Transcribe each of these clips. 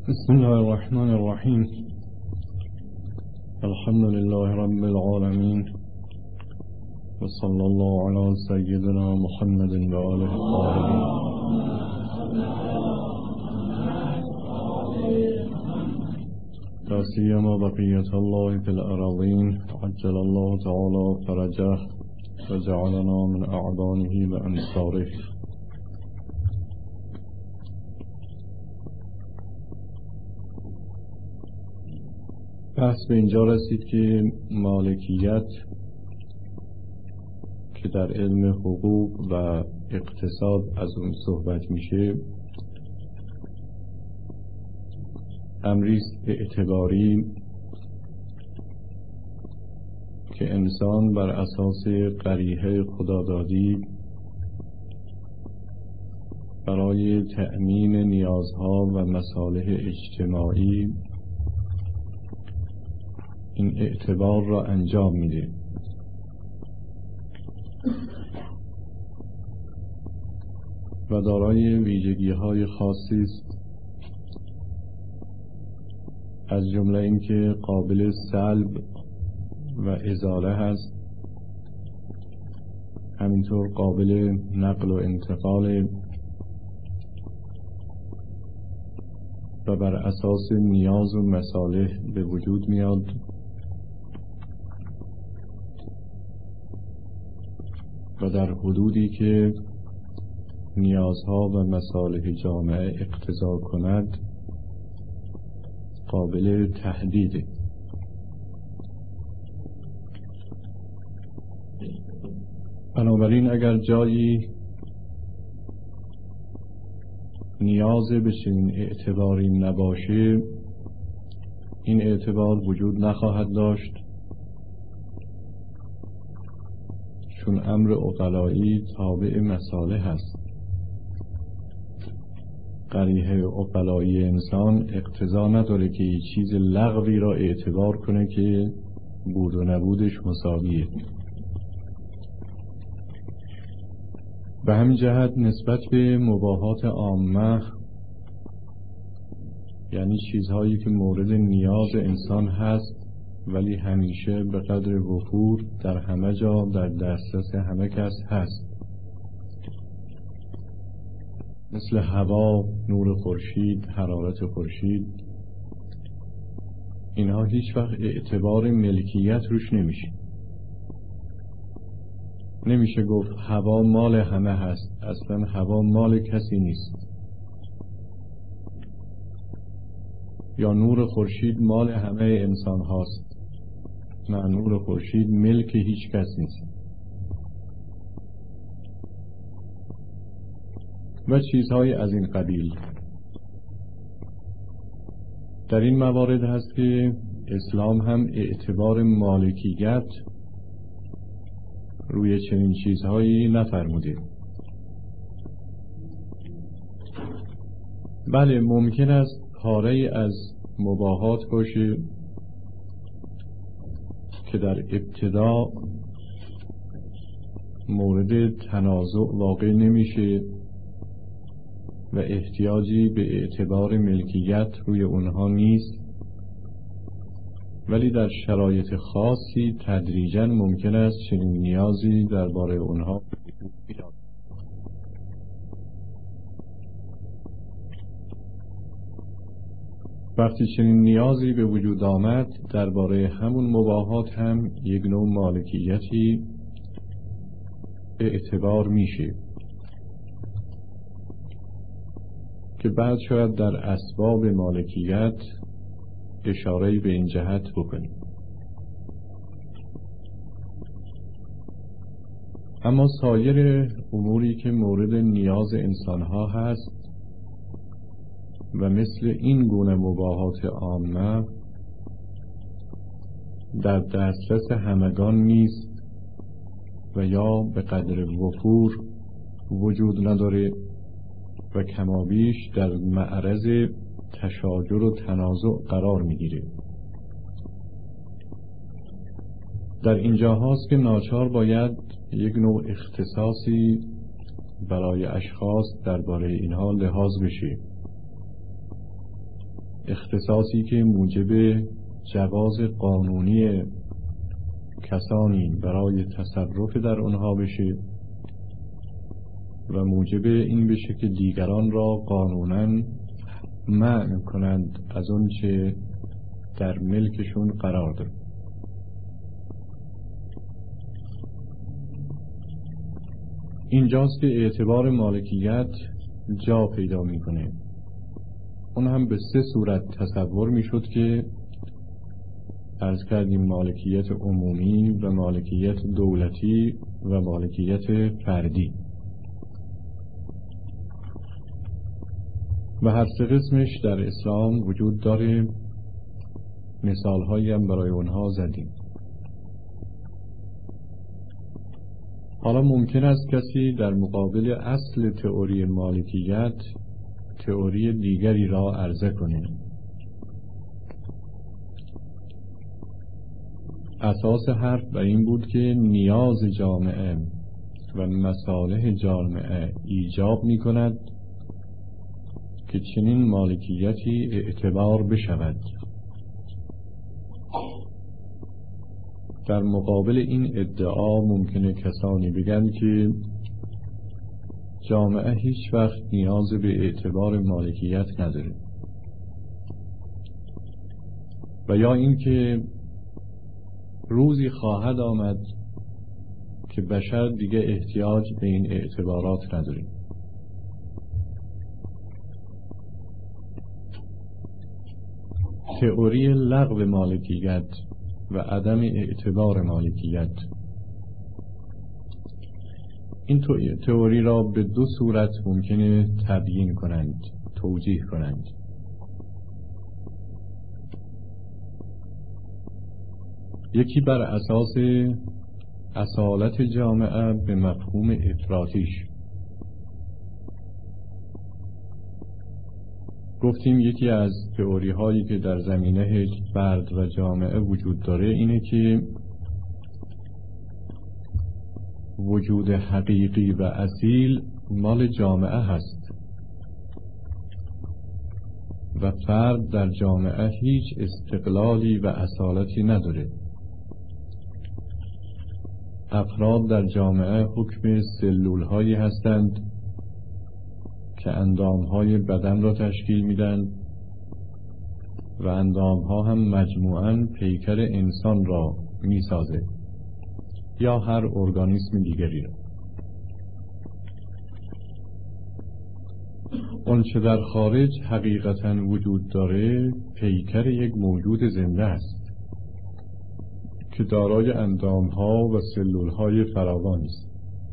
بسم الله الرحمن الرحيم. الحمد لله رب العالمين، وصلى الله على سيدنا محمد وآله الطاهرين. لا سيما بقية الله في الأراضين، عجل الله تعالى فرجه وجعلنا من أعوانه وأنصاره. بحث به اینجا رسید که مالکیت که در علم حقوق و اقتصاد از اون صحبت میشه امریست اعتباری که انسان بر اساس قریحه خدادادی برای تأمین نیازها و مصالح اجتماعی این اعتبار را انجام میده. و دارای ویژگی‌های خاصی است، از جمله اینکه قابل سلب و ازاله هست، همینطور قابل نقل و انتقال و بر اساس نیاز و مصالح به وجود میاد و در حدودی که نیازها و مصالح جامعه اقتضا کند قابل تهدیده. بنابراین اگر جایی نیاز به چنین اعتباری نباشه این اعتبار وجود نخواهد داشت، چون امر عقلایی تابع مصالح است. قریحه عقلایی انسان اقتضا نداره که یه چیز لغوی را اعتبار کنه که بود و نبودش مساویه. به همین جهت نسبت به مباحات عامه، یعنی چیزهایی که مورد نیاز انسان هست ولی همیشه به قدر وفور در همه جا در دسترس همه کس هست، مثل هوا، نور خورشید، حرارت خورشید، اینها هیچ وقت اعتبار ملکیت روش نمیشه گفت هوا مال همه هست. اصلا هوا مال کسی نیست. یا نور خورشید مال همه انسان هاست. نه، نور خورشید ملک هیچ کس نیست. و چیزهای از این قبیل. در این موارد هست که اسلام هم اعتبار مالکیت روی چنین چیزهایی نفرموده. بله، ممکن است پاره از مباحات باشه که در ابتدا مورد تنازع واقع نمیشه و احتیاجی به اعتبار ملکیت روی اونها نیست، ولی در شرایط خاصی تدریجاً ممکن است چنین نیازی درباره اونها بیاد. وقتی چنین نیازی به وجود آمد درباره همون مباحات هم یک نوع مالکیتی اعتبار میشه که بعد شاید در اسباب مالکیت اشاره به این جهت بکنیم. اما سایر اموری که مورد نیاز انسانها هست و مثل این گونه مباحات عامه در دسترس همگان نیست و یا به قدر وفور وجود نداره و کمابیش در معرض تشاجر و تنازع قرار میگیره. در اینجا هاست که ناچار باید یک نوع اختصاصی برای اشخاص درباره اینها لحاظ بشه اختصاصی که موجب جواز قانونی کسانی برای تصرف در آنها بشه و موجب این بشه که دیگران را قانوناً منع کنند از اون چه در ملکشون قرار داره. اینجاست که اعتبار مالکیت جا پیدا میکنه. اون هم به 3 صورت تصور میشد که عرض کردیم: مالکیت عمومی و مالکیت دولتی و مالکیت فردی. و هر 3 قسمش در اسلام وجود داره. مثالهایی هم برای اونها زدیم. حالا ممکن است کسی در مقابل اصل تئوری مالکیت تئوری دیگری را عرضه کنه. اساس حرف بر این بود که نیاز جامعه و مصالح جامعه ایجاب می کند که چنین مالکیتی اعتبار بشود. در مقابل این ادعا ممکنه کسانی بگن که جامعه هیچ وقت نیاز به اعتبار مالکیت نداره، و یا اینکه روزی خواهد آمد که بشر دیگه احتیاج به این اعتبارات نداره. تئوری لغو مالکیت و عدم اعتبار مالکیت، این تئوری را به 2 صورت ممکنه تبیین کنند، توجیه کنند. یکی بر اساس اصالت جامعه به مفهوم افراطیش. گفتیم یکی از تئوری هایی که در زمینه فرد و جامعه وجود داره اینه که وجود حقیقی و اصیل مال جامعه هست و فرد در جامعه هیچ استقلالی و اصالتی نداره. افراد در جامعه حکم سلول هایی هستند که اندام های بدن را تشکیل میدن و اندام ها هم مجموعاً پیکر انسان را میسازه یا هر ارگانیسم دیگری را. اون چه در خارج حقیقتاً وجود داره پیکر یک موجود زنده است که دارای اندام ها و سلول های فراوانی است.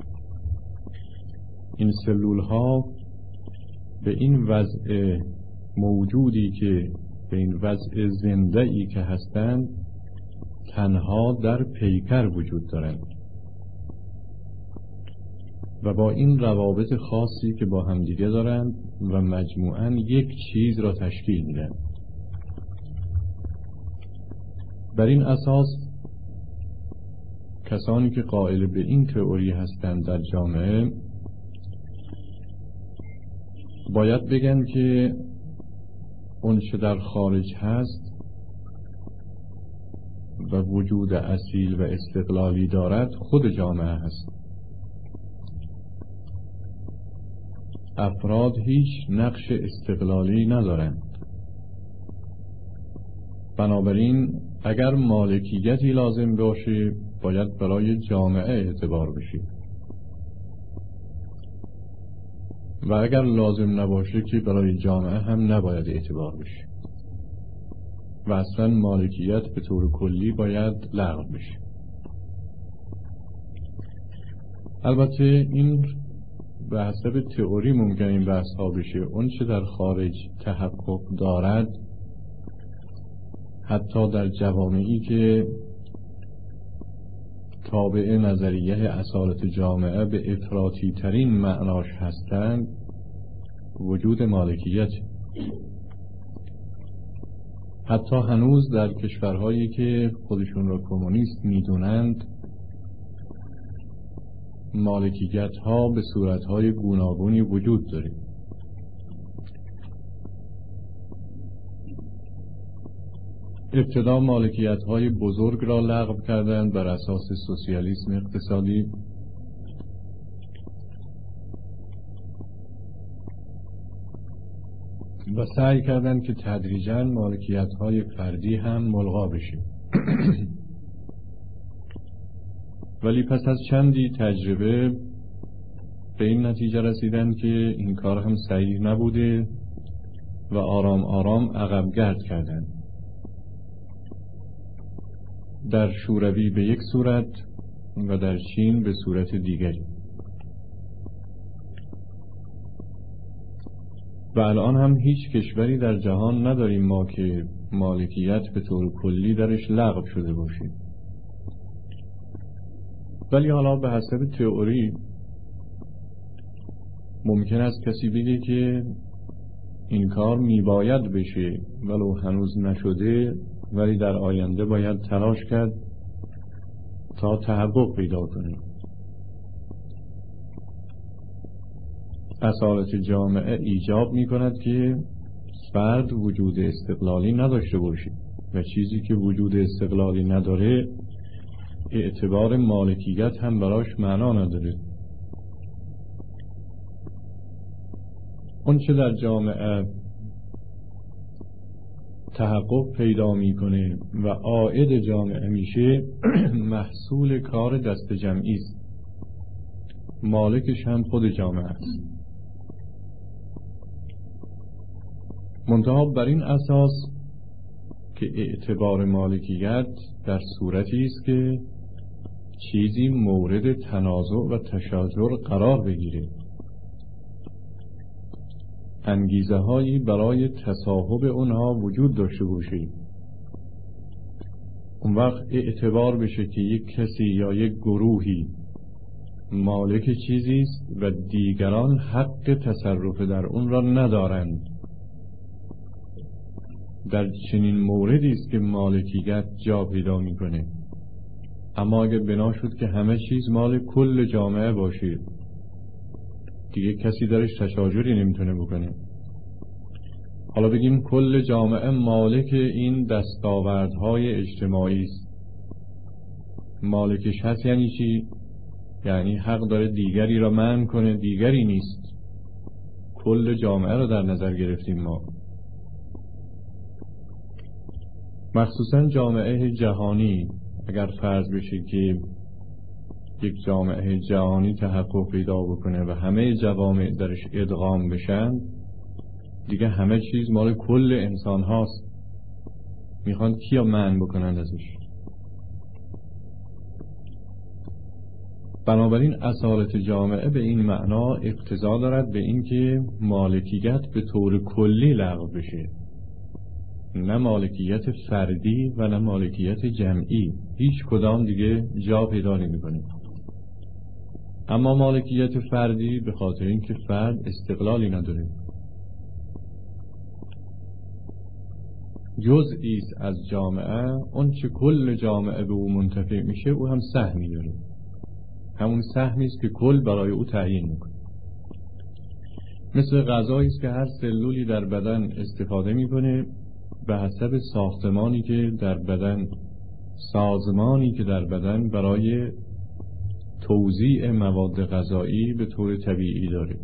این سلول ها به این وضع موجودی که به این وضع زنده‌ای که هستند تنها در پیکر وجود دارند و با این روابط خاصی که با همدیگه دارند و مجموعاً یک چیز را تشکیل میدن. بر این اساس کسانی که قائل به این تئوری هستند در جامعه باید بگن که اون چه در خارج هست و وجود اصیل و استقلالی دارد خود جامعه هست. افراد هیچ نقش استقلالی ندارند. بنابراین اگر مالکیتی لازم باشه باید برای جامعه اعتبار بشه و اگر لازم نباشه که برای جامعه هم نباید اعتبار بشه و اصلا مالکیت به طور کلی باید لغو بشه. البته این به حسب تئوری ممکن این بحث ها بشه. اون چه در خارج تحقق دارد حتی در جوامعی که تابع نظریه اصالت جامعه به افراطی ترین معناش هستند وجود مالکیت. حتی هنوز در کشورهایی که خودشون را کمونیست میدونند مالکیت ها به صورت های گوناگونی وجود داره. ابتدا مالکیت‌های بزرگ را لغو کردند بر اساس سوسیالیسم اقتصادی و سعی کردند که تدریجاً مالکیت‌های فردی هم ملغا بشه. ولی پس از چندی تجربه به این نتیجه رسیدند که این کار هم صحیح نبوده و آرام آرام عقب گرد کردند. در شوروی به یک صورت و در چین به صورت دیگری. و الان هم هیچ کشوری در جهان نداریم ما که مالکیت به طور کلی درش لغو شده باشه. ولی حالا به حسب تئوری ممکن است کسی بگه که این کار میباید بشه ولو هنوز نشده، ولی در آینده باید تلاش کرد تا تحقق پیدا کنه. اصالت جامعه ایجاب می کند که فرد وجود استقلالی نداشته باشه و چیزی که وجود استقلالی نداره اعتبار مالکیت هم براش معنا نداره. اون چه در جامعه تحقق پیدا میکنه و عائد جامعه میشه محصول کار دست جمعی است. مالکش هم خود جامعه است. منتها بر این اساس که اعتبار مالکیت در صورتی است که چیزی مورد تنازع و تشاجر قرار بگیره، انگیزه هایی برای تصاحب اونها وجود داشته باشه، اون وقت اعتبار بشه که یک کسی یا یک گروهی مالک چیزی است و دیگران حق تصرف در اون را ندارند. در چنین موردی است که مالکیت جا پیدا میکنه. اما اگه بنا شد که همه چیز مال کل جامعه باشه، دیگه کسی درش تشاجری نمیتونه بکنه. حالا بگیم کل جامعه مالک این دستاوردهای اجتماعی است. مالکش هست یعنی چی؟ یعنی حق داره دیگری را منع کنه، دیگری نیست. کل جامعه را در نظر گرفتیم ما. مخصوصا جامعه جهانی اگر فرض بشه که یک جامعه جهانی تحقق پیدا بکنه و همه جوامع درش ادغام بشن، دیگه همه چیز مال کل انسان هاست. میخوان کیا منع بکنن ازش؟ بنابراین اصالت جامعه به این معنا اقتضا دارد به این که مالکیت به طور کلی لغو بشه، نه مالکیت فردی و نه مالکیت جمعی. هیچ کدام دیگه جا پیدا نمی‌کنه. اما مالکیت فردی به خاطر اینکه فرد استقلالی نداره، جزئی است از جامعه، اون چه کل جامعه به او منتفع میشه او هم سهمی داره. همون سهمی است که کل برای او تعیین میکنه. مثل غذایی است که هر سلولی در بدن استفاده میکنه به حسب ساختمانی که در بدن، سازمانی که در بدن برای توزیع مواد غذایی به طور طبیعی داره.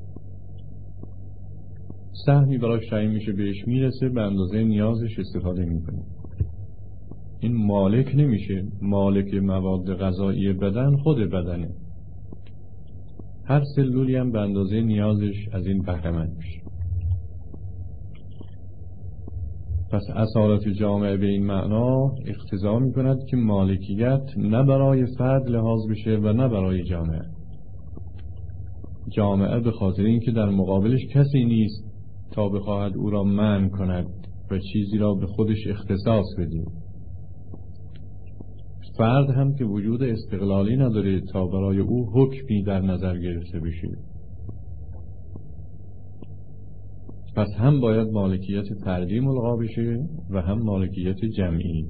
سهمی براش تعیین میشه، بهش میرسه، به اندازه نیازش استفاده میکنه. این مالک نمیشه. مالک مواد غذایی بدن خود بدنه. هر سلولی هم به اندازه نیازش از این بهره مند میشه. پس اصالت جامعه به این معنا اقتضا میکند که مالکیت نه برای فرد لحاظ بشه و نه برای جامعه. جامعه به خاطر اینکه در مقابلش کسی نیست تا بخواهد او را منع کند و چیزی را به خودش اختصاص بده. فرد هم که وجود استقلالی نداره تا برای او حکمی در نظر گرفته بشه. پس هم باید مالکیت فردی ملغا بشه و هم مالکیت جمعی.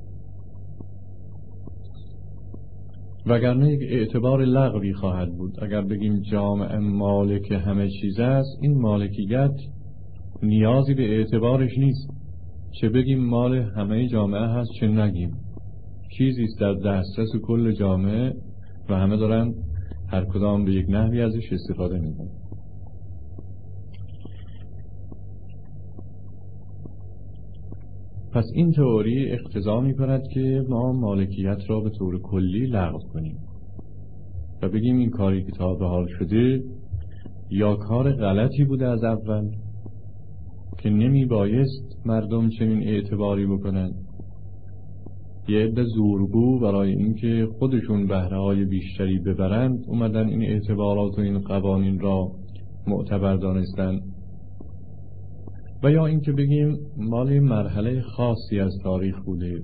وگرنه یک اعتبار لغوی خواهد بود. اگر بگیم جامعه مالک همه چیز است، این مالکیت نیازی به اعتبارش نیست. چه بگیم مال همه جامعه هست چه نگیم، چیزی است در دسترس کل جامعه و همه دارن هر کدام به یک نحوی ازش استفاده میکنن. پس این تئوری اقتضا میکند که ما مالکیت را به طور کلی لغو کنیم و بگیم این کاری که تا به حال شده یا کار غلطی بوده از اول که نمی بایست مردم چنین اعتباری بکنن، یه عده زورگو برای اینکه خودشون بهره‌های بیشتری ببرند اومدن این اعتبارات و این قوانین را معتبر دانستن، و یا اینکه بگیم مال مرحله خاصی از تاریخ بوده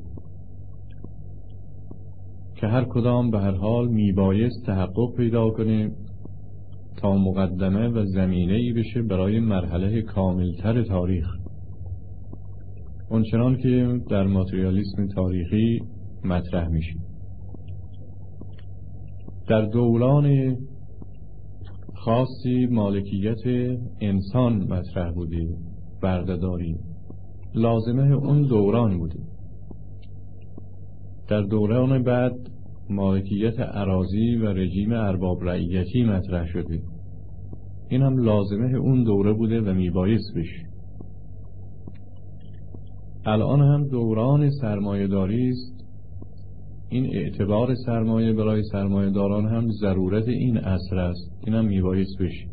که هر کدام به هر حال میبایست تحقق پیدا کنه تا مقدمه و زمینه‌ای بشه برای مرحله کاملتر تاریخ، اونچنان که در ماتریالیسم تاریخی مطرح میشه. در دوران خاصی مالکیت انسان مطرح بوده، بردهداری لازمه اون دوران بوده. در دوران بعد مالکیت اراضی و رژیم ارباب رعیتی مطرح شده، این هم لازمه اون دوره بوده و میبایست بشه. الان هم دوران سرمایه داری است، این اعتبار سرمایه برای سرمایه داران هم ضرورت این عصر است، این هم میبایست بشه.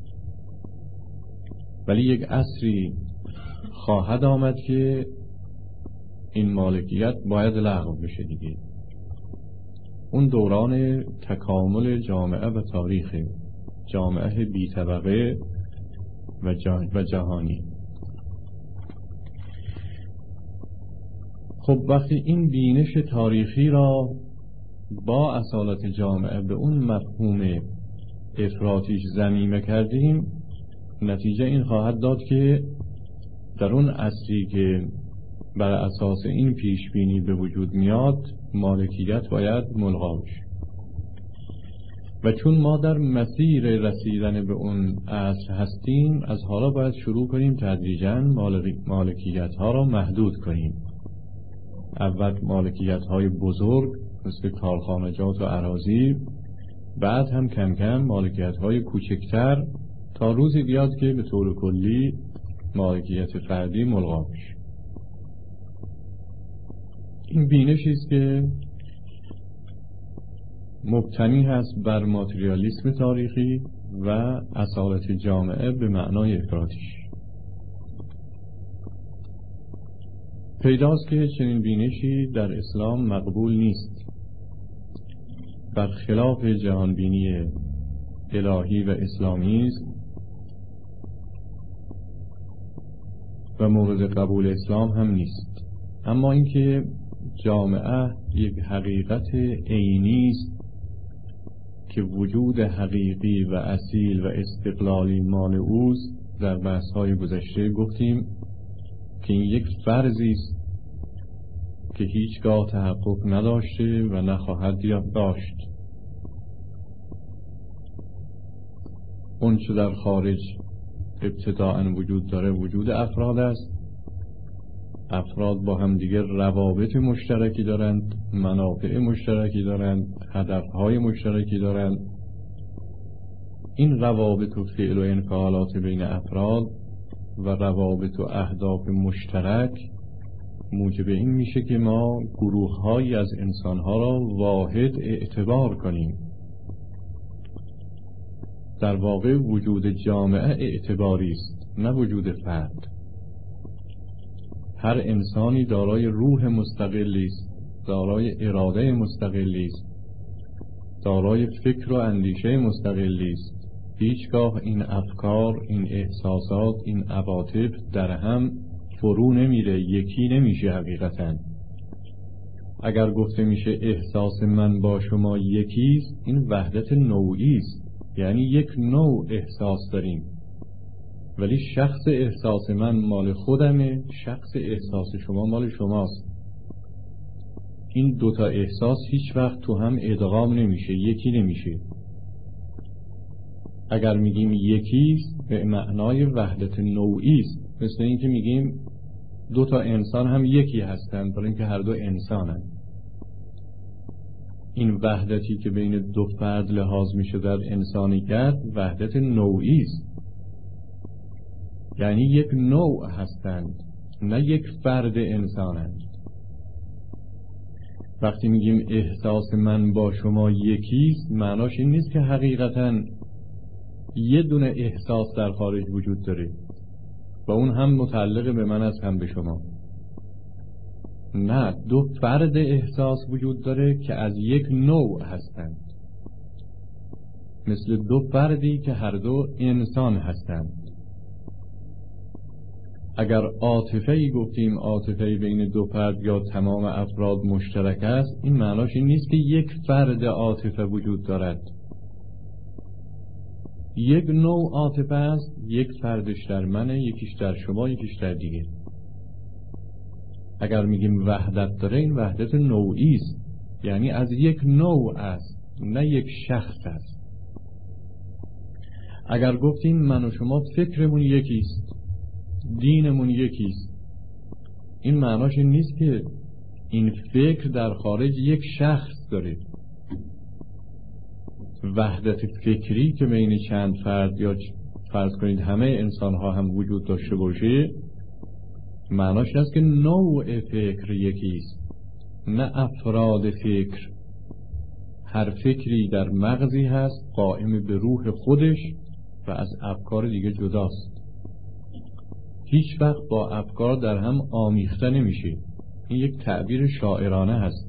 ولی یک عصری خواهد آمد که این مالکیت باید لغو بشه دیگه، اون دوران تکامل جامعه و تاریخ جامعه بی طبقه و جهانی. خب وقتی این بینش تاریخی را با اصالت جامعه به اون مفهوم افراطیش ضمیمه کردیم، نتیجه این خواهد داد که در اون عصری که بر اساس این پیش بینی به وجود میاد مالکیت باید ملغا بشه، و چون ما در مسیر رسیدن به اون عصر هستیم از حالا باید شروع کنیم تدریجاً مالکیت ها را محدود کنیم. اول مالکیت های بزرگ مثل کارخانجات و اراضی، بعد هم کم کم مالکیت های کوچکتر تا روزی بیاد که به طور کلی مالکیت فردی ملغا بشه. این بینشی است که مبتنی هست بر ماتریالیسم تاریخی و اصالت جامعه به معنای افراطیش. پیداست که چنین بینشی در اسلام مقبول نیست، برخلاف جهانبینی الهی و اسلامی است و مورد قبول اسلام هم نیست. اما اینکه جامعه یک حقیقت عینی است که وجود حقیقی و اصیل و استقلالی مال اوست، در بحث‌های گذشته گفتیم که این یک فرضی است که هیچگاه تحقق نداشته و نخواهد داشت. اون چه در خارج ابتداءً وجود داره وجود افراد است. افراد با هم دیگر روابط مشترکی دارند، منافع مشترکی دارند، هدفهای مشترکی دارند. این روابط و فعل و انفعالات بین افراد و روابط و اهداف مشترک موجب این میشه که ما گروه‌هایی از انسان‌ها را واحد اعتبار کنیم. در واقع وجود جامعه اعتباری است، نه وجود فرد. هر انسانی دارای روح مستقلی است، دارای اراده مستقلی است، دارای فکر و اندیشه مستقلی است. هیچگاه این افکار، این احساسات، این عواطف در هم فرو نمیره، یکی نمیشه. حقیقتاً اگر گفته میشه احساس من با شما یکیست، این وحدت نوعی است، یعنی یک نوع احساس داریم، ولی شخص احساس من مال خودمه، شخص احساس شما مال شماست. این دوتا احساس هیچ وقت تو هم ادغام نمیشه، یکی نمیشه. اگر میگیم یکیست به معنای وحدت نوعی است، مثل این که میگیم دو تا انسان هم یکی هستند، برای اینکه هر دو انسانند. این وحدتی که بین دو فرد لحاظ میشه در انسانیت وحدت نوعی است، یعنی یک نوع هستند، نه یک فرد انسانند. وقتی میگیم احساس من با شما یکیست، معناش این نیست که حقیقتاً یه دونه احساس در خارج وجود داره و اون هم متعلق به من است هم به شما. نه، دو فرد احساس وجود داره که از یک نوع هستند، مثل دو فردی که هر دو انسان هستند. اگر عاطفه‌ای گفتیم عاطفه‌ای بین دو فرد یا تمام افراد مشترک است، این معناش این نیست که یک فرد عاطفه وجود دارد. یک نوع عاطفه است، یک فردش در منه، یکیش در شما، یکیش در دیگه. اگر میگیم وحدت داره، این وحدت نوعی است، یعنی از یک نوع است، نه یک شخص است. اگر گفتیم من و شما فکرمون یکیست، دینمون یکیست، این معناش این نیست که این فکر در خارج یک شخص داره. وحدت فکری که بین چند فرد یا فرض کنید همه انسان ها هم وجود داشته باشه، معناش این است که نوع فکر یکیست، نه افراد فکر. هر فکری در مغزی هست قائم به روح خودش و از افکار دیگه جداست، هیچ وقت با افکار در هم آمیخته نمیشه. این یک تعبیر شاعرانه هست.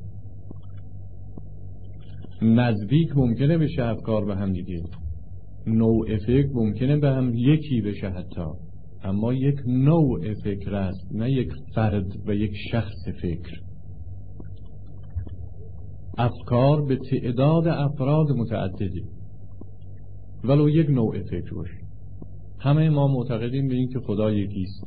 نزدیک ممکنه بشه افکار به هم دیگه، نوع فکر ممکنه به هم یکی بشه حتی، اما یک نوع فکر است، نه یک فرد و یک شخص فکر. افکار به تعداد افراد متعددی، ولو یک نوع فکر باشه. همه ما معتقدیم به این که خدا یکیست.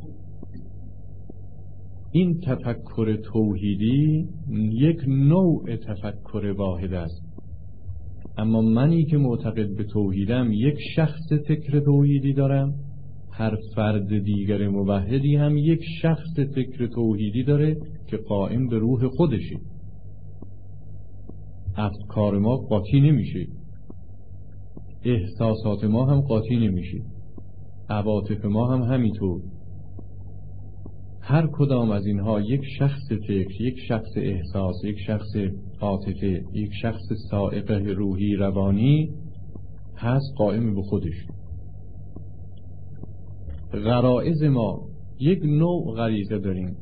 این تفکر توحیدی یک نوع تفکر واحد است، اما منی که معتقد به توحیدم یک شخص فکر توحیدی دارم، هر فرد دیگر موحدی هم یک شخص فکر توحیدی داره که قائم به روح خودشه. افکار ما قاطی نمیشه، احساسات ما هم قاطی نمیشه، عواطف ما هم همینطور. هر کدام از اینها یک شخص فکر، یک شخص احساس، یک شخص عاطفه، یک شخص سائقه روحی روانی هست قائم به خودش. غرایز ما یک نوع غریزه داریم.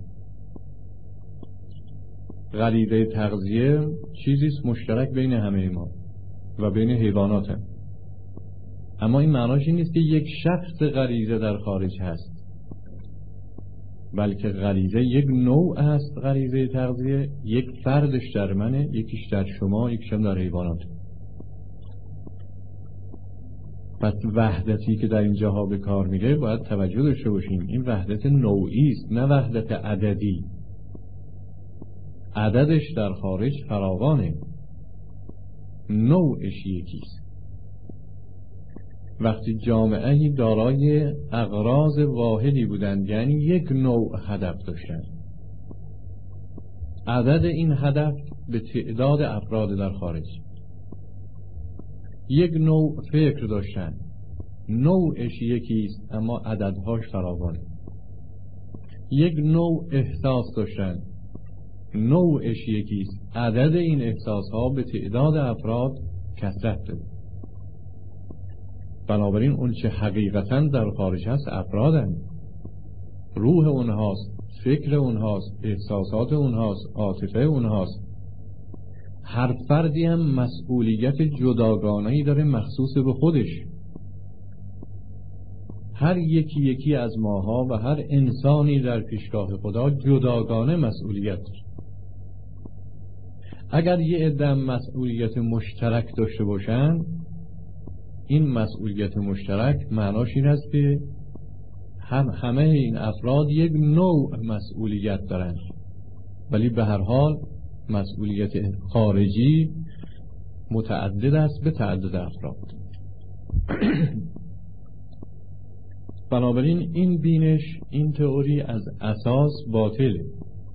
غریزه تغذیه چیزیست مشترک بین همه ما و بین حیوانات هم. اما این معناش این نیست که یک شخص غریزه در خارج هست، بلکه غریزه یک نوع است. غریزه تغذیه یک فردش در منه، یکیش در شما، یکیش هم در حیوانات. پس وحدتی که در این جاها به کار میره باید توجه داشته باشیم، این وحدت نوعی است، نه وحدت عددی. عددش در خارج فراوانه، نوعش یکیست. وقتی جامعه‌ای دارای اغراض واحدی بودند، یعنی یک نوع هدف داشتند، عدد این هدف به تعداد افراد در خارج. یک نوع فکر داشتند، نوعش یکیست اما عددهاش فراوانه. یک نوع احساس داشتند، نوعش یکیست، عدد این احساسها به تعداد افراد کثرت داره. بنابراین اون چه حقیقتا در خارج هست افرادن، روح اونهاست، فکر اونهاست، احساسات اونهاست، عاطفه اونهاست. هر فردی هم مسئولیت جداگانه‌ای داره مخصوص به خودش. هر یکی از ماها و هر انسانی در پیشگاه خدا جداگانه مسئولیت داره. اگر یه عده مسئولیت مشترک داشته باشن، این مسئولیت مشترک معناش این است که همه این افراد یک نوع مسئولیت دارند، ولی به هر حال مسئولیت خارجی متعدد است به تعدد افراد. بنابراین این بینش، این تئوری از اساس باطله.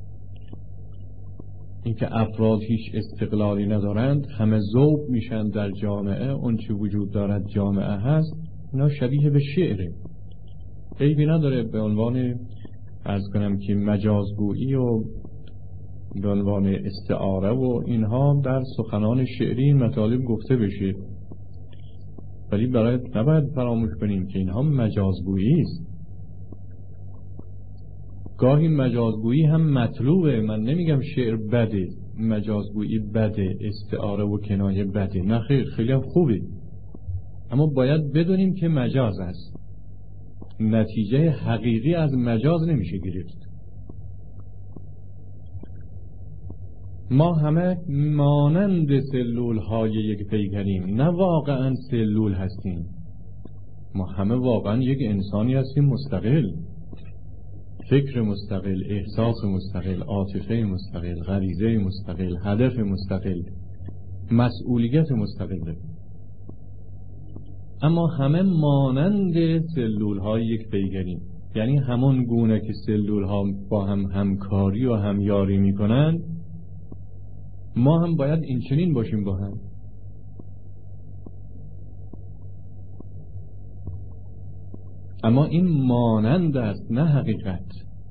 اینکه افراد هیچ استقلالی ندارند، همه ذوب میشن در جامعه، اون چی وجود دارد جامعه هست، اینا شبیه به شعره، عیبی نداره به عنوان عرض کنم که مجازگویی و به عنوان استعاره و اینها در سخنان شعری این مطالب گفته بشه، ولی نباید فراموش کنیم که اینها مجازگویی است. گاهی مجازگویی هم مطلوبه، من نمیگم شعر بده، مجازگویی بده، استعاره و کنایه بده، نه خیر، خیلی هم خوبه، اما باید بدونیم که مجاز است. نتیجه حقیقی از مجاز نمیشه گرفت. ما همه مانند سلول های یک پیکریم، نه واقعا سلول هستیم. ما همه واقعا یک انسانی هستیم مستقل، فکر مستقل، احساس مستقل، عاطفه مستقل، غریزه مستقل، هدف مستقل، مسئولیت مستقل. اما همه مانند سلول های یک پیکریم، یعنی همون گونه که سلول ها با هم همکاری و همیاری میکنند، ما هم باید این چنین باشیم با هم. اما این مانند است، نه حقیقت.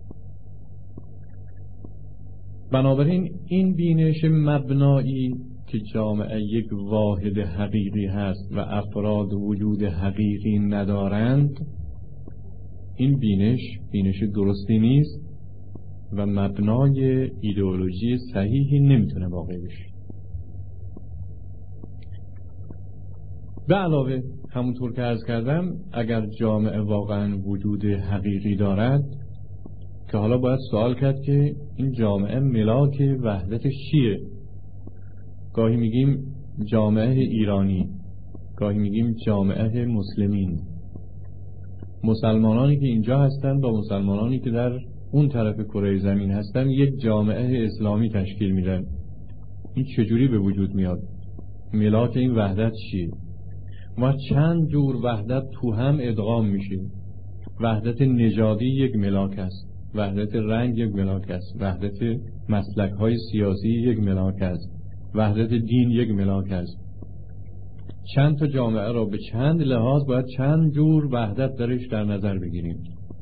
بنابراین این بینش مبنایی که جامعه یک واحد حقیقی هست و افراد وجود حقیقی ندارند، این بینش درستی نیست و مبنای ایدئولوژی صحیحی نمیتونه واقع بشه. به علاوه همونطور که عرض کردم، اگر جامعه واقعا وجود حقیقی دارد، که حالا باید سوال کرد که این جامعه ملاک وحدتش چیه؟ گاهی میگیم جامعه ایرانی، گاهی میگیم جامعه مسلمین. مسلمانانی که اینجا هستند با مسلمانانی که در اون طرف کره زمین هستن یک جامعه اسلامی تشکیل میدن. این چجوری به وجود میاد؟ ملاک این وحدت چیه؟ ما چند جور وحدت تو هم ادغام میشه. وحدت نژادی یک ملاک است، وحدت رنگ یک ملاک است، وحدت مسلک های سیاسی یک ملاک است، وحدت دین یک ملاک است. چند تا جامعه را به چند لحاظ باید چند جور وحدت درش در نظر بگیریم.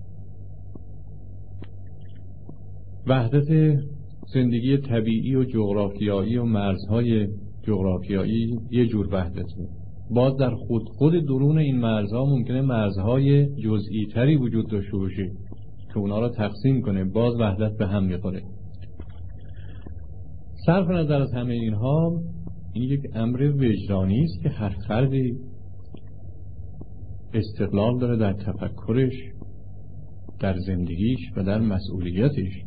وحدت زندگی طبیعی و جغرافیایی و مرزهای جغرافیایی یه جور وحدته. باز در خود درون این مرزها ممکنه مرزهای جزئی تری وجود داشته باشه که اونا را تقسیم کنه، باز وحدت به هم میخوره. صرف نظر از همه اینها، این یک امر وجدانی است که هر فردی استقلال داره در تفکرش، در زندگیش و در مسئولیتش.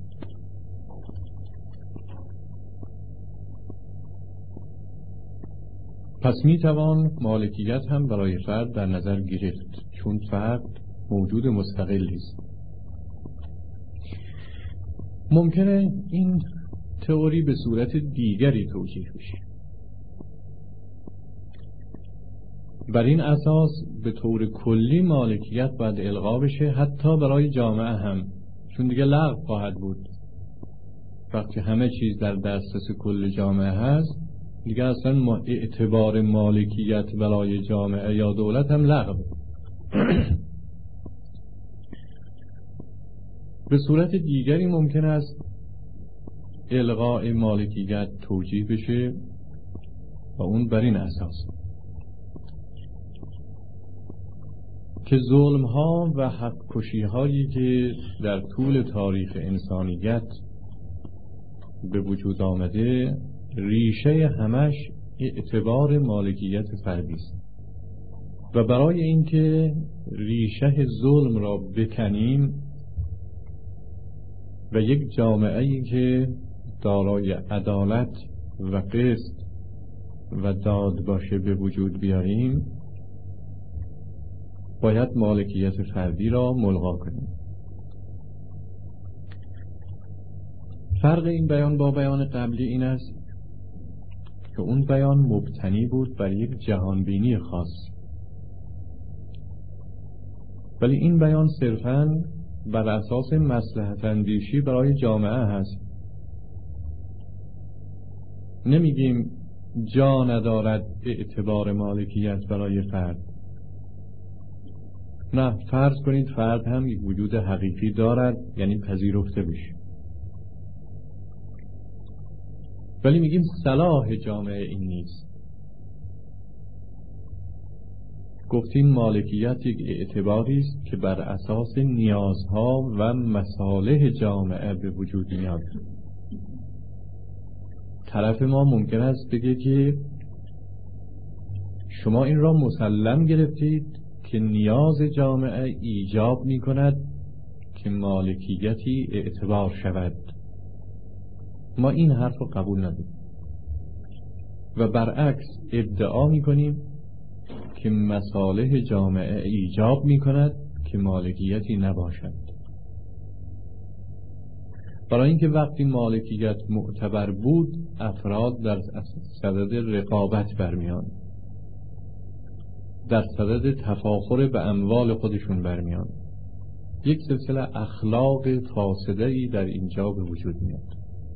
پس میتوان مالکیت هم برای فرد در نظر گرفت، چون فرد موجود مستقلی است. ممکنه این تئوری به صورت دیگری توجیه بشه. بر این اساس به طور کلی مالکیت باید الغا بشه، حتی برای جامعه هم، چون دیگه لغو خواهد بود. وقتی همه چیز در دسترس کل جامعه هست، دیگه اصلا اعتبار مالکیت برای جامعه یا دولت هم لغو. به صورت دیگری ممکن است الغاء مالکیت توجیه بشه و اون بر این اساس که ظلم ها و حق کشی هایی که در طول تاریخ انسانیت به وجود آمده، ریشه همش اعتبار مالکیت فردی است و برای اینکه ریشه ظلم را بکنیم و یک جامعه‌ای که دارای عدالت و قسط و داد باشه به وجود بیاریم، باید مالکیت فردی را ملغا کنیم. فرق این بیان با بیان قبلی این است که اون بیان مبتنی بود بر یک جهانبینی خاص. ولی این بیان صرفاً بر اساس مصلحت اندیشی برای جامعه هست. نمیگیم جا ندارد اعتبار مالکیت برای فرد. نه، فرض کنید فرد هم وجود حقیقی دارد، یعنی پذیرفته بشه، ولی میگیم صلاح جامعه این نیست. گفتیم مالکیت یک اعتباری است که بر اساس نیازها و مصالح جامعه به وجود میاد. طرف ما ممکن است بگه که شما این را مسلم گرفتید که نیاز جامعه ایجاب می کند که مالکیتی اعتبار شود. ما این حرف رو قبول نداریم و برعکس ادعا می کنیم که مصالح جامعه ایجاب می کند که مالکیتی نباشد. برای اینکه وقتی مالکیت معتبر بود، افراد در صدد رقابت برمیان، در صدد تفاخر به اموال خودشون برمیان. یک سلسله اخلاق فاسده‌ای در اینجا به وجود میاد.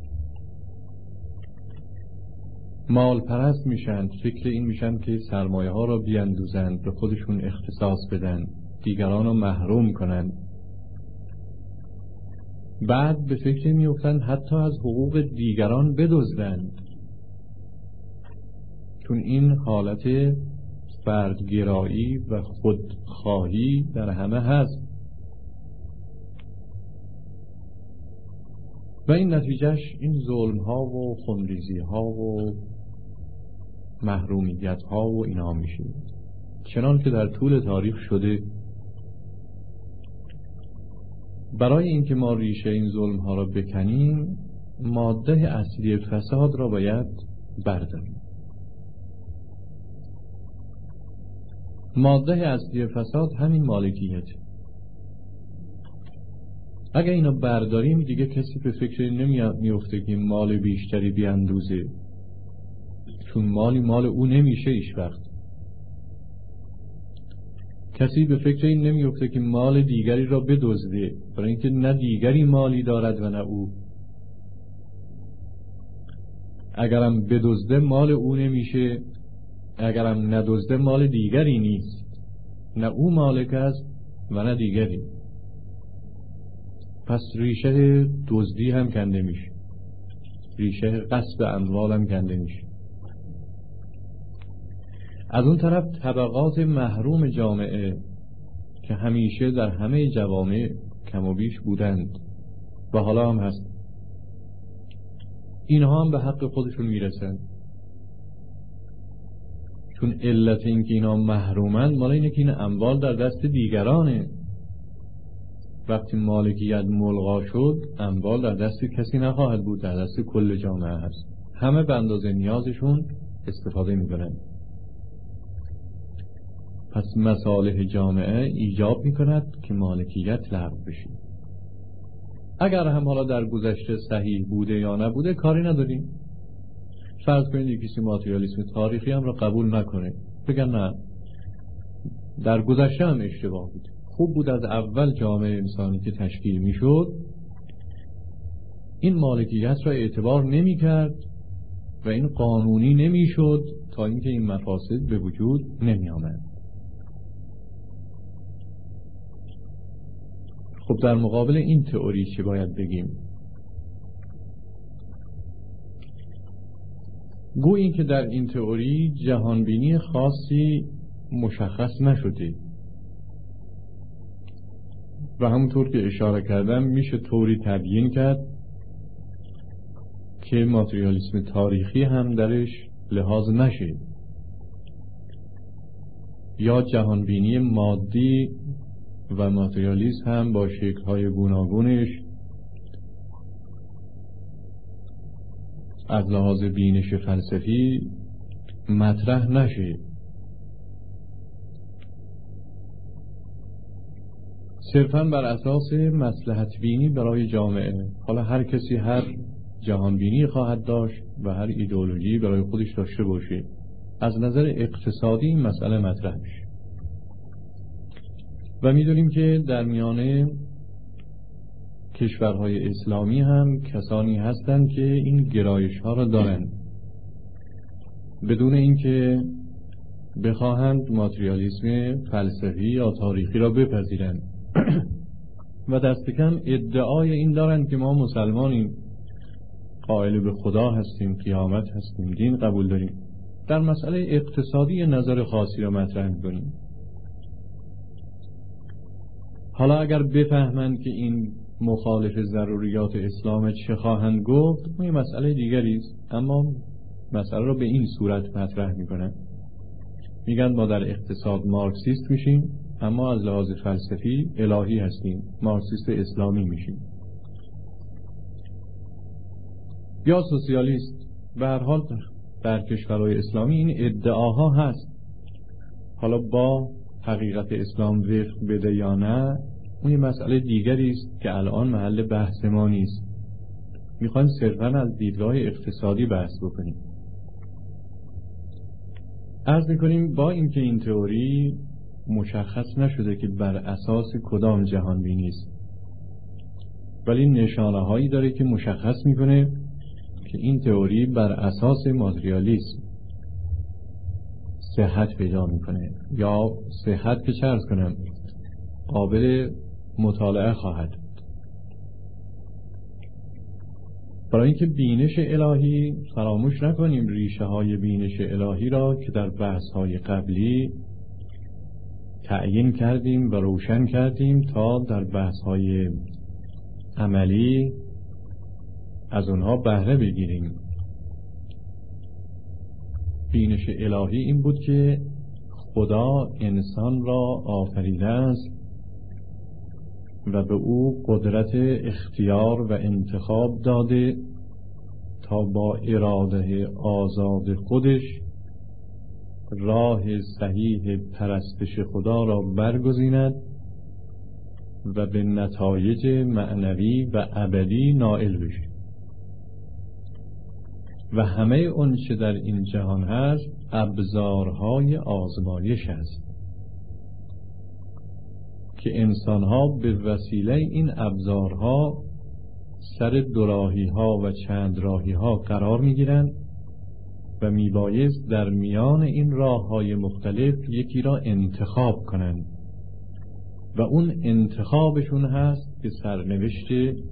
مال پرست میشن، فکر این میشن که سرمایه ها را بیندوزند، به خودشون اختصاص بدن، دیگران را محروم کنن. بعد به فکر میفتن حتی از حقوق دیگران بدزدند، چون این حالت فردگرایی و خودخواهی در همه هست و این نتیجهش این ظلم ها و خونریزی ها و محرومیت ها و اینا میشه. چنان که در طول تاریخ شده. برای اینکه ما ریشه این ظلم ها را بکنیم، ماده اصلی فساد را باید برداریم. ماده اصلی فساد همین مالکیت. اگر اینو برداریم دیگه کسی به فکر نمیفته که مال بیشتری بیاندوزه، چون مال او نمیشه هیچ وقت. کسی به فکر این نمیفته که مال دیگری را بدزده، برای اینکه نه دیگری مالی دارد و نه او. اگرم بدزده مال او نمیشه، اگرم ندزده مال دیگری نیست، نه او مالک است و نه دیگری. پس ریشه دزدی هم کنده میشه، ریشه غصب اموال هم کنده میشه. از اون طرف طبقات محروم جامعه که همیشه در همه جوامع کم و بیش بودند و حالا هم هست، اینها هم به حق خودشون میرسن. چون علت این که اینا محرومند مال اینه که این اموال در دست دیگرانه. وقتی مالکیت ملغا شد، اموال در دست کسی نخواهد بود، در دست کل جامعه هست. همه به اندازه نیازشون استفاده میکنن. پس مصالح جامعه ایجاب میکند که مالکیت لغو بشه. اگر هم حالا در گذشته صحیح بوده یا نبوده کاری نداریم. فرض کنید کسی ماتریالیسم تاریخی هم را قبول نکنه، بگن نه در گذشته هم اشتباه بود، خوب بود از اول جامعه انسانی که تشکیل میشد این مالکیت را اعتبار نمی کرد و این قانونی نمی شد تا اینکه این مفاسد به وجود نمی آمد. خب در مقابل این تئوری چه باید بگیم؟ گویی که در این تئوری جهانبینی خاصی مشخص نشده و همونطور که اشاره کردم میشه طوری تبیین کرد که ماتریالیسم تاریخی هم درش لحاظ نشه، یا جهانبینی مادی و ماتریالیسم هم با شکل‌های گوناگونش از لحاظ بینش فلسفی مطرح نشه. صرفاً بر اساس مصلحت بینی برای جامعه. حالا هر کسی هر جهان بینی خواهد داشت و هر ایدئولوژی برای خودش داشته باشه. از نظر اقتصادی این مسئله مطرح میشه. و میدونیم که در میان کشورهای اسلامی هم کسانی هستند که این گرایش ها را دارند بدون اینکه بخواهند ماتریالیسم فلسفی یا تاریخی را بپذیرند و دست کم ادعای این دارند که ما مسلمانیم، قائل به خدا هستیم، قیامت هستیم، دین قبول داریم. در مسئله اقتصادی نظر خاصی را مطرح می‌کنیم. حالا اگر بفهمند که این مخالف ضروریات اسلام چه خواهند گفت، این مسئله دیگری است، اما مسئله را به این صورت مطرح می‌کنند. میگن ما در اقتصاد مارکسیست میشیم، اما از لحاظ فلسفی الهی هستیم، مارکسیست اسلامی میشیم. یا سوسیالیست. به هر حال در کشورهای اسلامی این ادعاها هست. حالا با حقیقت اسلام وفق بده یا نه، اون مسئله دیگری است که الان محل بحث ما نیست. میخوایم صرفاً از دیدگاه اقتصادی بحث بکنیم. عرض میکنیم با اینکه این تئوری مشخص نشده که بر اساس کدام جهان بینی است، ولی نشانه هایی داره که مشخص میکنه که این تئوری بر اساس ماتریالیسم صحت پیدا میکنه، یا صحت که چه عرض کنم قابل مطالعه خواهد. برای اینکه بینش الهی، فراموش نکنیم ریشه های بینش الهی را که در بحث های قبلی تعیین کردیم و روشن کردیم تا در بحث های عملی از اونها بهره بگیریم. بینش الهی این بود که خدا انسان را آفریده است و به او قدرت اختیار و انتخاب داده تا با اراده آزاد خودش راه صحیح پرستش خدا را برگزیند و به نتایج معنوی و ابدی نائل بشه. و همه اون چه در این جهان هست ابزارهای آزمایش است که انسانها به وسیله این ابزارها سر دوراهی ها و چند راهی ها قرار می گیرند و می بایست در میان این راه های مختلف یکی را انتخاب کنند و اون انتخابشون هست که سرنوشت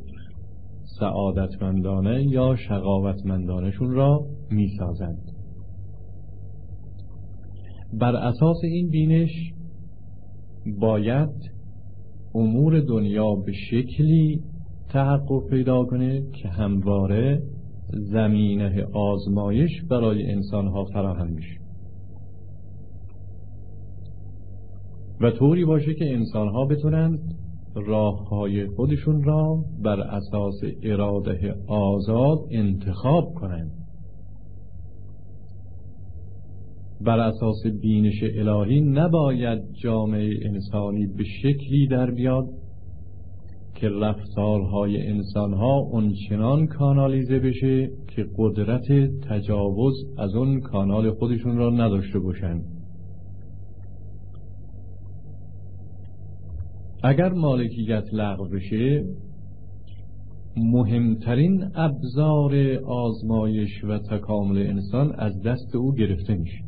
سعادتمندانه یا شقاوتمندانشون را می سازند. بر اساس این بینش باید امور دنیا به شکلی تحقق پیدا کنه که همواره زمینه آزمایش برای انسانها فراهم بشه و طوری باشه که انسانها بتونن راههای خودشون را بر اساس اراده آزاد انتخاب کنند. بر اساس بینش الهی نباید جامعه انسانی به شکلی در بیاد که رفتارهای انسانها اونچنان کانالیزه بشه که قدرت تجاوز از اون کانال خودشون را نداشته باشند. اگر مالکیت لغو بشه، مهمترین ابزار آزمایش و تکامل انسان از دست او گرفته میشه.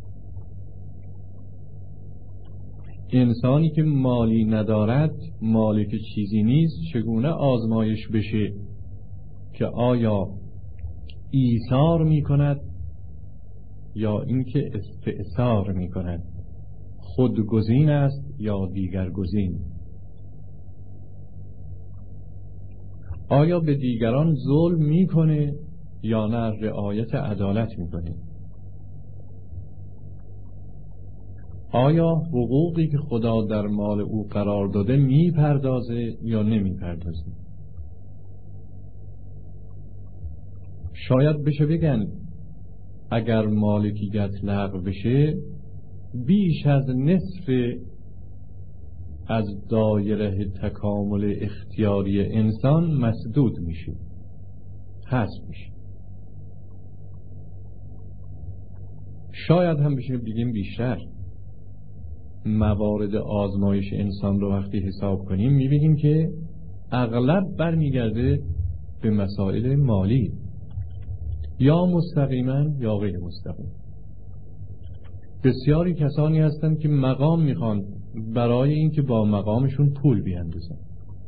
انسانی که مالی ندارد، مالک چیزی نیست، چگونه آزمایش بشه که آیا ایثار میکند یا اینکه استئثار میکند، خودگزین است یا دیگرگزین، آیا به دیگران ظلم میکنه یا نه رعایت عدالت میکنه، آیا حقوقی که خدا در مال او قرار داده میپردازه یا نمیپردازه. شاید بشه بگن اگر مالکیت لغو بشه بیش از نصف از دایره تکامل اختیاری انسان مسدود میشه، حذف میشه. شاید هم بشه بگیم بیشتر، موارد آزمایش انسان رو وقتی حساب کنیم می‌بینیم که اغلب برمیگرده به مسائل مالی، یا مستقیما یا غیر مستقیم. بسیاری کسانی هستند که مقام میخوان برای اینکه با مقامشون پول بیاندازن.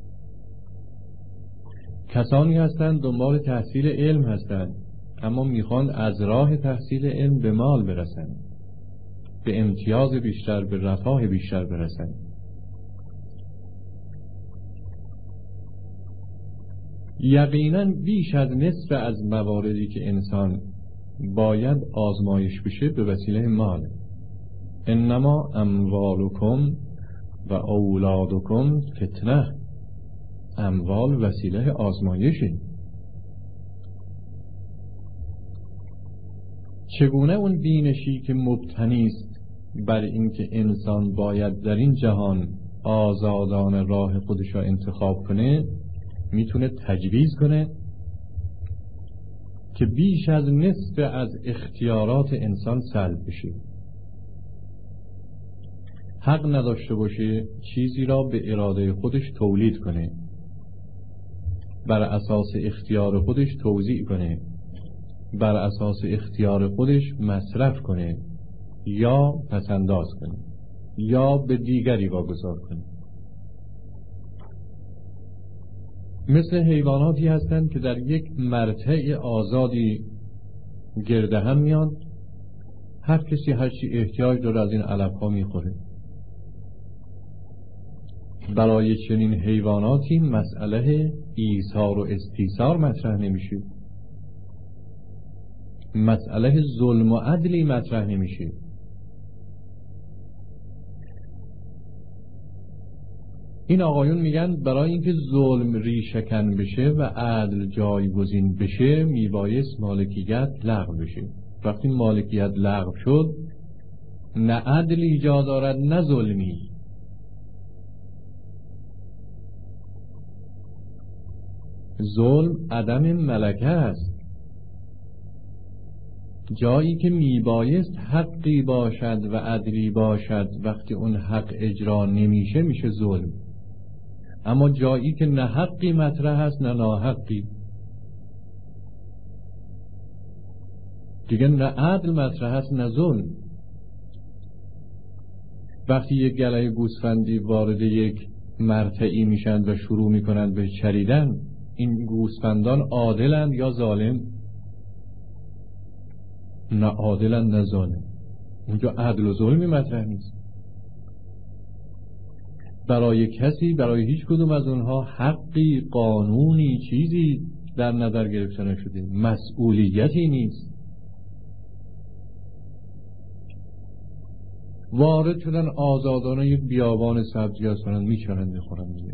کسانی هستند دنبال تحصیل علم هستند اما میخوان از راه تحصیل علم به مال برسن، به امتیاز بیشتر، به رفاه بیشتر برسن. یقینا بیش از نصف از مواردی که انسان باید آزمایش بشه به وسیله مال. انما اموالکم و اولادکم فتنه. اموال وسیله آزمایشه. چگونه اون بینشی که مبتنی است بر اینکه انسان باید در این جهان آزادانه راه خودش را انتخاب کنه میتونه تجویز کنه که بیش از نصف از اختیارات انسان سلب بشه، حق نداشته باشه چیزی را به اراده خودش تولید کنه، بر اساس اختیار خودش توزیع کنه، بر اساس اختیار خودش مصرف کنه یا پسنداز کنه یا به دیگری واگذار کنه. مثل حیواناتی هستند که در یک مرتع آزادی گرده هم میان، هر کسی هر چی احتیاج داره از این علفها میخوره. برای چنین حیواناتی مسئله ایثار و استیثار مطرح نمیشه، مسئله ظلم و عدلی مطرح نمیشه. این آقایون میگن برای اینکه ظلم ریشه‌کن بشه و عدل جایگزین بشه میبایست مالکیت لغو بشه. وقتی مالکیت لغو شد نه عدل ایجاد دارد نه ظلمی. ظلم عدم ملکه است. جایی که میبایست حقی باشد و عدلی باشد وقتی اون حق اجرا نمیشه میشه ظلم. اما جایی که نه حقی مطرح است نه ناحقی، دیگه نه عدل مطرح است نه ظلم. وقتی یک گله گوسفندی وارد یک مرتعی میشن و شروع میکنند به چریدن، این گوسفندان عادلند یا ظالم؟ نه عادلند نه ظالم. اونجا عدل و ظلمی مطرح نیست. برای کسی، برای هیچ کدوم از اونها حقی، قانونی، چیزی در نظر گرفته نشده، مسئولیتی نیست. وارد شدن آزادانه یک بیابان سبزی هستند، میچرند میخورند دیگه.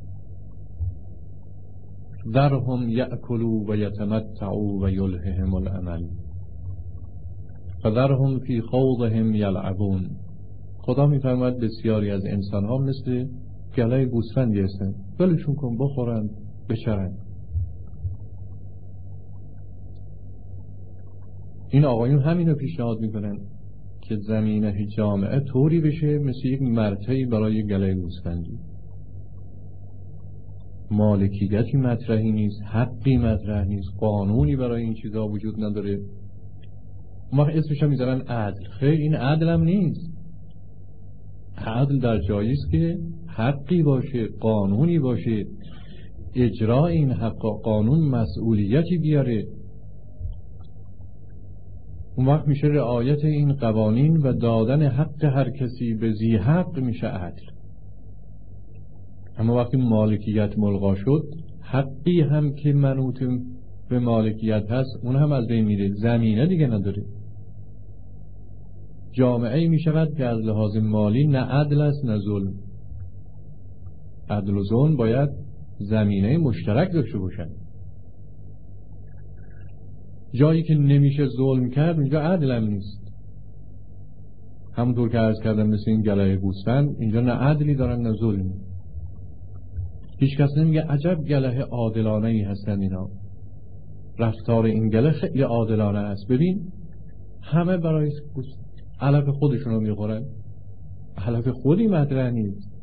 ذرهم یأکلوا و یتمتعوا و یلههم الامل فذرهم فی خوضهم یلعبون. خدا میفرماید بسیاری از انسان ها مثل گله گوسفندی هستند، ولشون کن بخورند بچرند. این آقایون همینو پیشنهاد میکنن که زمینه جامعه طوری بشه مثل یک مرتعی برای گله گوسفندی. مالکیتی مطرحی نیست، حقی مطرح نیست، قانونی برای این چیزها وجود نداره. ما اسمش هم میذارن عدل. خیر، این عدل هم نیست. عدل در جایی است که حقی باشه، قانونی باشه، اجرای این حق و قانون مسئولیتی بیاره. اون وقت میشه رعایت این قوانین و دادن حق هر کسی به ذی حق میشه عدل. اما وقتی مالکیت ملغا شد، حقی هم که منوط به مالکیت هست اون هم از بین میره، زمینه دیگه نداره. جامعه می شود که از لحاظ مالی نه عدل است نه ظلم. عدل و ظلم باید زمینه مشترک داشته باشن. جایی که نمیشه ظلم کرد اینجا عدل هم نیست. همونطور که عرض کردم مثل این گله گوسفند، اینجا نه عدلی دارن نه ظلمی. هیچ کس نمیگه عجب گله عادلانه ای هستن اینا، رفتار این گله خیلی عادلانه است. ببین همه برای علف خودشون رو میخورن، هدف خودی مطرح نیست.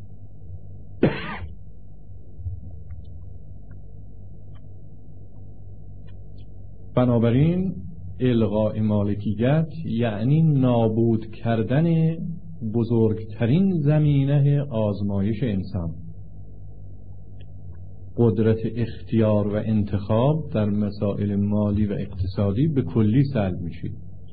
بنابراین الغاء مالکیت یعنی نابود کردن بزرگترین زمینه آزمایش انسان. قدرت اختیار و انتخاب در مسائل مالی و اقتصادی به کلی سلب میشه.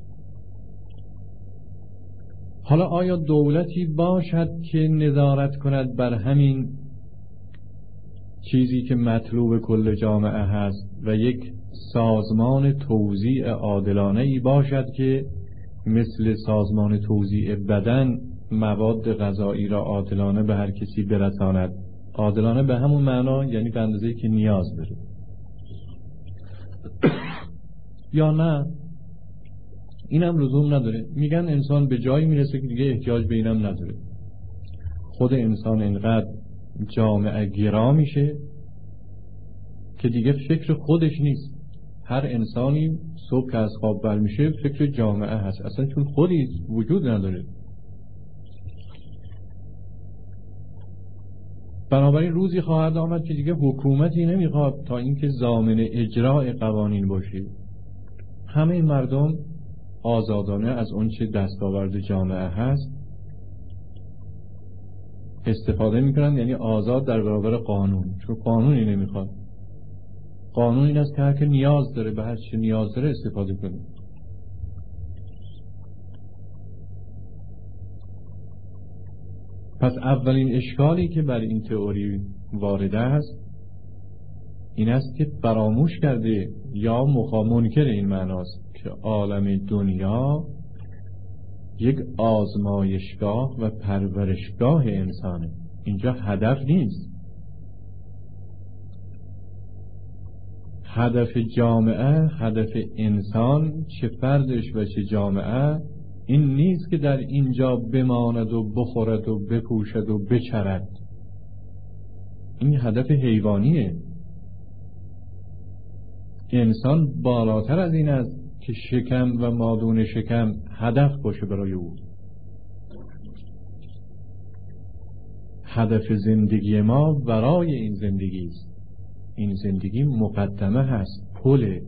حالا آیا دولتی باشد که نظارت کند بر همین چیزی که مطلوب کل جامعه هست و یک سازمان توزیع عادلانه‌ای باشد که مثل سازمان توزیع بدن مواد غذایی را عادلانه به هر کسی برساند؟ عادلانه به همون معنا یعنی به اندازه‌ای که نیاز داره. یا نه اینم لزوم نداره. میگن انسان به جایی میرسه که دیگه احتیاج به اینم نداره. خود انسان اینقدر جامعه گرا میشه که دیگه فکر خودش نیست. هر انسانی صبح که از خواب بر میشه فکر جامعه هست، اصلا چون خودی وجود نداره. بنابراین روزی خواهد آمد که دیگه حکومتی نمیخواد تا اینکه ضامن اجرای قوانین باشه. همه مردم آزادانه از اون چه دستاورد جامعه هست استفاده میکنن، یعنی آزاد در برابر قانون، چون قانونی نمیخواد. قانون این است که هر که نیاز داره به هر چه نیاز داره استفاده کنه. پس اولین اشکالی که بر این تئوری وارد است این است که فراموش کرده یا منکر این معناست که عالم دنیا یک آزمایشگاه و پرورشگاه انسانه. اینجا هدف نیست. هدف جامعه، هدف انسان، چه فردش و چه جامعه، این نیست که در اینجا بماند و بخورد و بپوشد و بچرد. این هدف حیوانیه. انسان بالاتر از این است که شکم و مادون شکم هدف باشه برای او. هدف زندگی ما برای این زندگی است. این زندگی مقدمه هست، پله.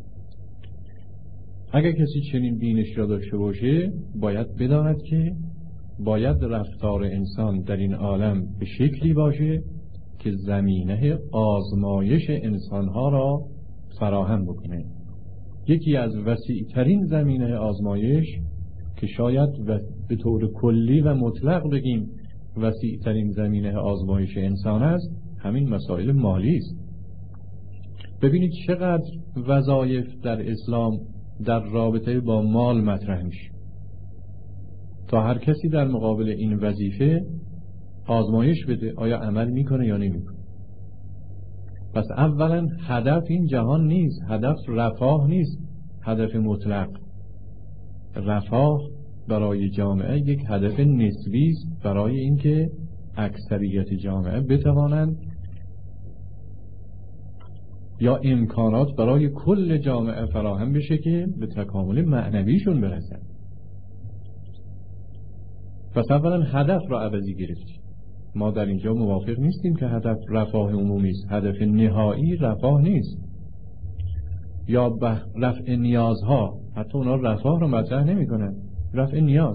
اگر کسی چنین بینش را داشته باشه باید بداند که باید رفتار انسان در این عالم به شکلی باشه که زمینه آزمایش انسانها را فراهم بکنه. یکی از وسیع‌ترین زمینه آزمایش که شاید به طور کلی و مطلق بگیم وسیع‌ترین زمینه آزمایش انسان است، همین مسائل مالی است. ببینید چقدر وظایف در اسلام در رابطه با مال مطرح میشه تا هر کسی در مقابل این وظیفه آزمایش بده آیا عمل میکنه یا نمیکنه. پس اولا هدف این جهان نیست، هدف رفاه نیست، هدف مطلق. رفاه برای جامعه یک هدف نسبی است برای اینکه اکثریت جامعه بتوانند یا امکانات برای کل جامعه فراهم بشه که به تکامل معنویشون برسن. پس اولا هدف را عوضی گرفتیم. ما در اینجا موافق نیستیم که هدف رفاه عمومی است. هدف نهایی رفاه نیست. یا رفع نیازها، حتی اونا رفاه را مطرح نمی کنن. رفع نیاز.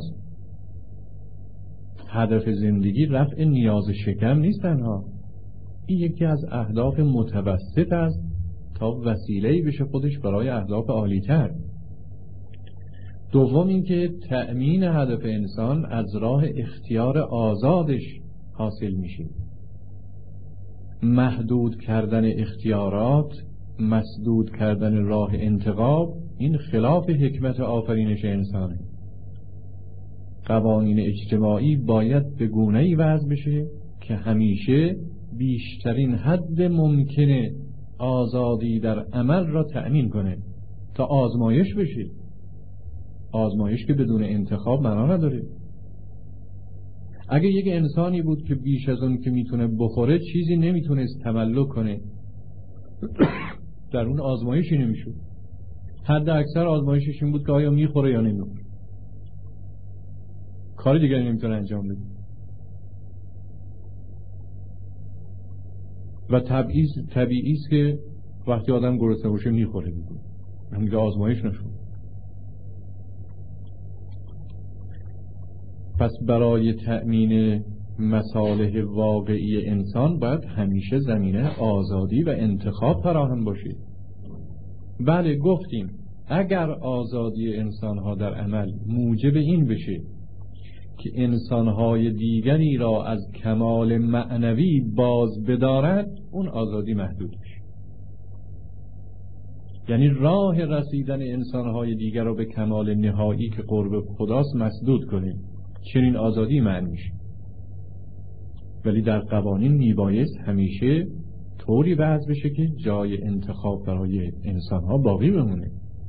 هدف زندگی رفع نیاز شکم نیست تنها. این یکی از اهداف متوسط است تا وسیله‌ای بشه خودش برای اهداف عالی‌تر. دوم اینکه تأمین هدف انسان از راه اختیار آزادش حاصل میشه. محدود کردن اختیارات، مسدود کردن راه انتخاب، این خلاف حکمت آفرینش انسانه. قوانین اجتماعی باید به گونه‌ای وضع بشه که همیشه بیشترین حد ممکنه آزادی در عمل را تأمین کنه تا آزمایش بشه. آزمایش که بدون انتخاب معنا نداره. اگه یک انسانی بود که بیش از اون که میتونه بخوره چیزی نمیتونست تملک کنه در اون آزمایشی نمیشود. حد اکثر آزمایشش این بود که آیا میخوره یا نمیخوره. کار دیگری نمیتونه انجام بده. و طبیعی است که وقتی آدم گرسنه باشه میخوره دیگه، همین که آزمایش نشون. پس برای تأمین مصالح واقعی انسان باید همیشه زمینه آزادی و انتخاب فراهم باشه. بله گفتیم اگر آزادی انسانها در عمل موجب این بشه که انسانهای دیگری را از کمال معنوی باز بدارد، اون آزادی محدود میشه. یعنی راه رسیدن انسانهای دیگر را به کمال نهایی که قرب خداست مسدود کنیم، چنین آزادی معنی میشه. ولی در قوانین میبایست همیشه طوری وضع بشه که جای انتخاب برای انسانها باقی بمونه.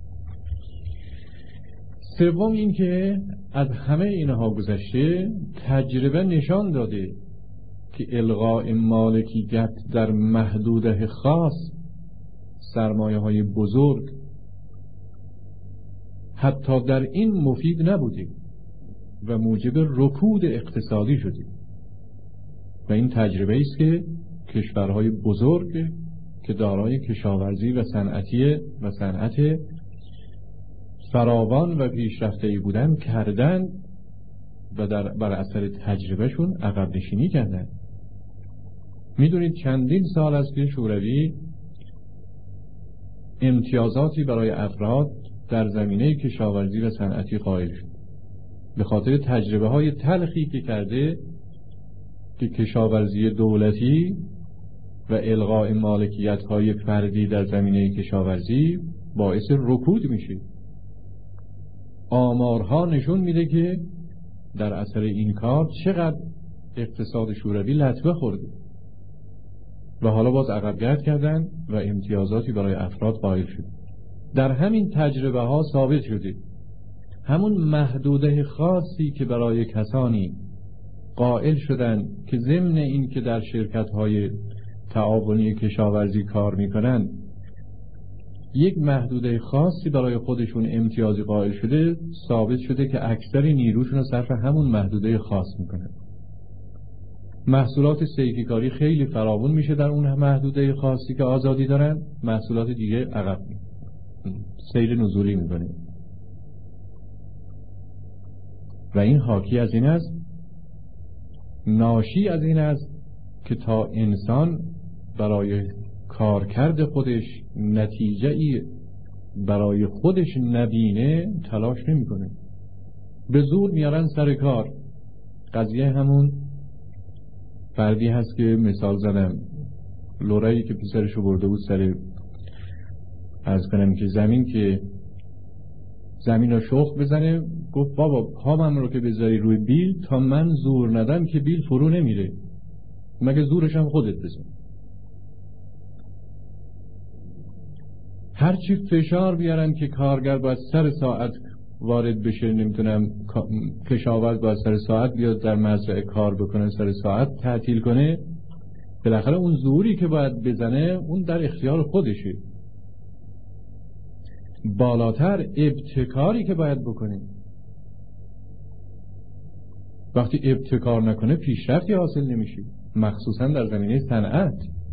سوم این که از همه اینها گذشته تجربه نشان داده که الغاء مالکیت در محدوده خاص، سرمایه های بزرگ، حتی در این مفید نبوده و موجب رکود اقتصادی شده. و این تجربه است که کشورهای بزرگ که دارای کشاورزی و صنعت فراوان و پیشرفته‌ای بودن کردن و بر اثر تجربهشون عقب نشینی کردن. میدونید چندین سال است که شوروی امتیازاتی برای افراد در زمینه کشاورزی و صنعتی قائل شد به خاطر تجربه های تلخی که کرده که کشاورزی دولتی و الغاء مالکیت های فردی در زمینه کشاورزی باعث رکود میشه. آمارها نشون میده که در اثر این کار چقدر اقتصاد شوروی لطمه خورده و حالا باز عقب‌گرد کردن و امتیازاتی برای افراد قائل شد. در همین تجربه ها ثابت شده همون محدوده خاصی که برای کسانی قائل شدن که ضمن این که در شرکت های تعاونی کشاورزی کار میکنن یک محدوده خاصی برای خودشون امتیازی قائل شده، ثابت شده که اکثر نیروشون رو صرف همون محدوده خاص میکنن. محصولات صیدکاری خیلی فراوون میشه در اون محدوده خاصی که آزادی دارن، محصولات دیگه عقب سیر نزولی میکنه. و این حاکی از این است، ناشی از این است که تا انسان برای کارکرد خودش نتیجه ای برای خودش نبینه تلاش نمیکنه. به زور میارن سر کار. قضیه همون فردی هست که مثال زدم، لورایی که پسرشو برده بود سر از کنم که زمین رو شخ بزنه، گفت بابا پامم رو که بذاری روی بیل تا من زور ندم که بیل فرو نمیره، مگه زورش هم خودت بزن. هرچی فشار بیارن که کارگر باید سر ساعت وارد بشه، نمیتونم کشاورز باید سر ساعت بیاد در مزرعه کار بکنه، سر ساعت تعطیل کنه، بالاخره اون زوری که باید بزنه اون در اختیار خودشه. بالاتر ابتکاری که باید بکنه، وقتی ابتکار نکنه پیشرفتی حاصل نمیشه، مخصوصا در زمینه صنعت.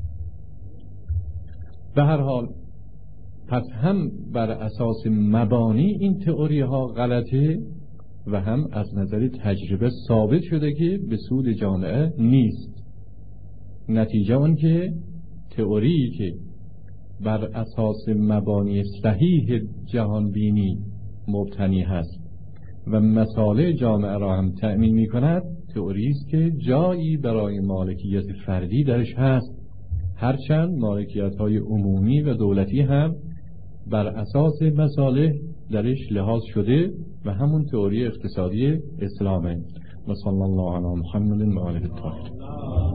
به هر حال پس هم بر اساس مبانی این تئوری ها غلطه و هم از نظر تجربه ثابت شده که به سود جامعه نیست. نتیجه اون که تئوری که بر اساس مبانی صحیح جهانبینی مبتنی هست و مصالح جامعه را هم تأمین می کند، تئوری است که جایی برای مالکیت فردی درش هست، هرچند مالکیت های عمومی و دولتی هم بر اساس مصالح درش لحاظ شده و همون تئوری اقتصادی اسلامه. و صلی الله علی محمد و آله الطاهرین.